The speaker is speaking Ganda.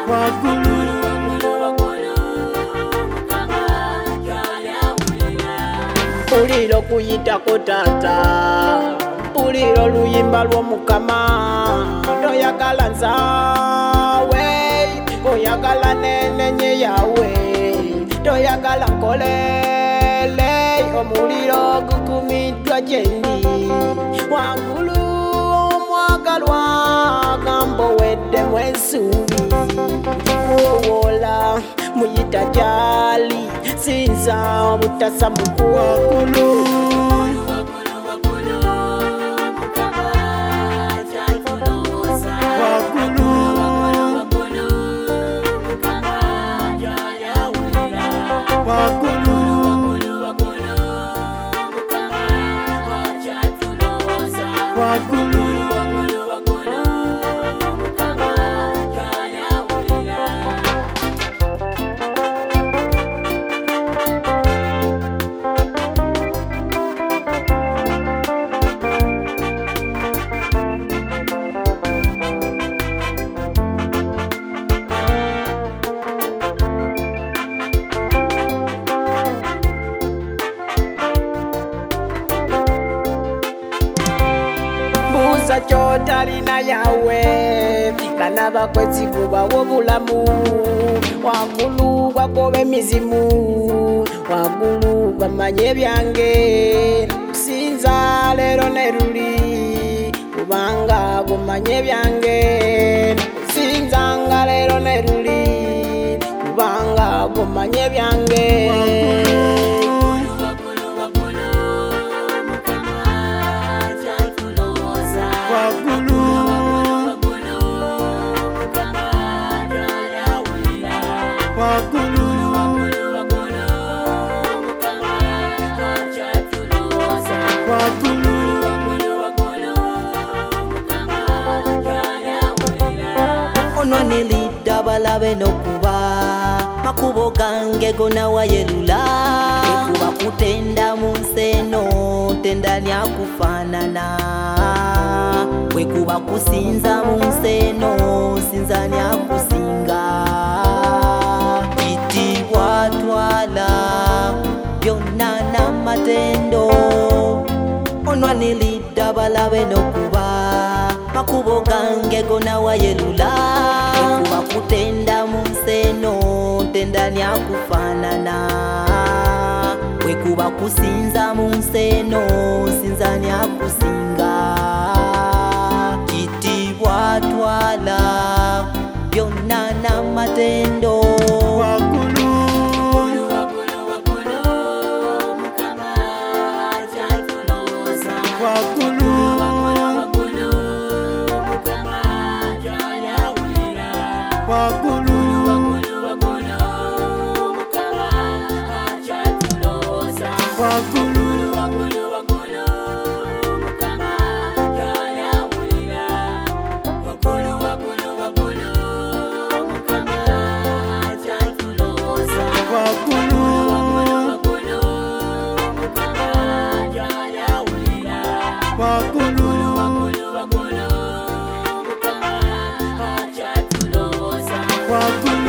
Mpulira okuyitako taata, mpulira oluyimba lw'Omukama. Toyagala nzaawe, oyagala nenenye yawe, toyagala nkolele, omuliro gukumiddwa gyendi. Waggulu omwagalwa gamba oweddemu essuubi, kuwowola muyita gyali, sinza obutasa mukuwakulu. Buuza kyotalina yawe, bana bakwesigu bawo bulamu. Waggulu bagoba emizimu, waggulu bamanye byange. Sinza leero ne luli, kubanga gumanye byange. Sinzanga leero ne luli, kubanga gumanye byange. Ono nilidda balabe n'okuba makubo gange gonna wayelula. Ekuba kutenda mu nsi eno, tenda nyakufaanana. Wekuba kusinza mu nsi eno, sinza nyakusinga. Kitiibwa twala byonna n'amatendo. Ono nilidda balabe n'okuba makubo gange gonna wayelula. Ekuba kutenda mu nsi eno, tenda nyakufaanana. Wekuba kusinza mu nsi eno, sinza nyakusinga. Kitiibwa twala byonna n'amatendo. Wakulu